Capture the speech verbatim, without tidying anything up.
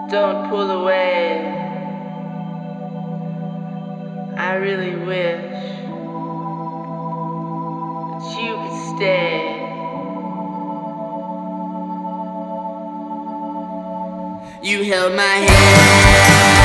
Don't pull away. I really wish that you could stay. You held my hand.